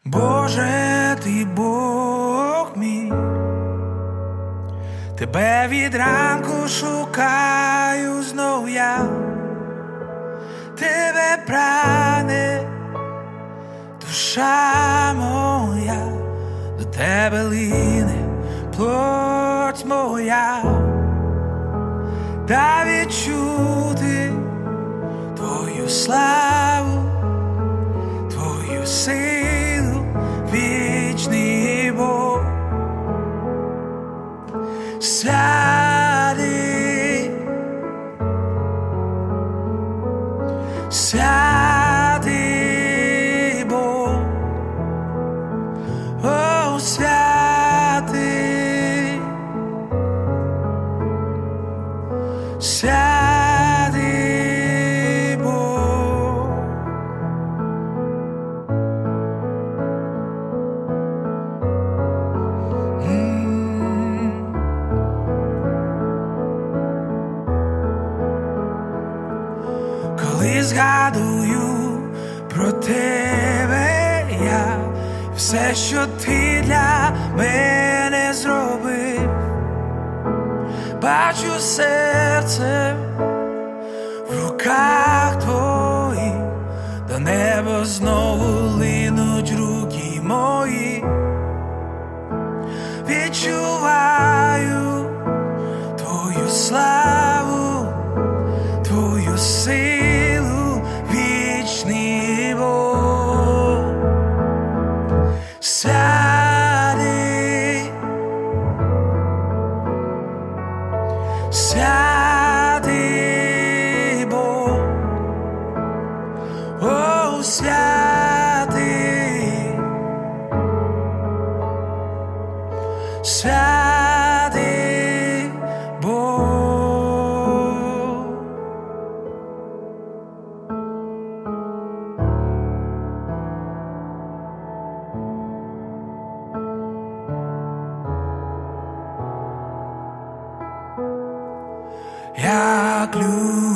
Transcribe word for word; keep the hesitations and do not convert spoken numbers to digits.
Боже, ти Бог мій, тебе від ранку шукаю знов я, тебе прагне душа моя, до тебе лине плоть моя, дай відчути твою славу, твою силу, вічний Бог. Святий, святий Бог, о, святий, святий Бог. Коли згадую про тебе я, все, що ти для мене зробив, бачу серце в руках твоїх, до неба знову линуть руки мої, відчуваю твою славу, твою силу, вічний Бог. Святий, святий Бог, о, святий, святий Бог. Як люблю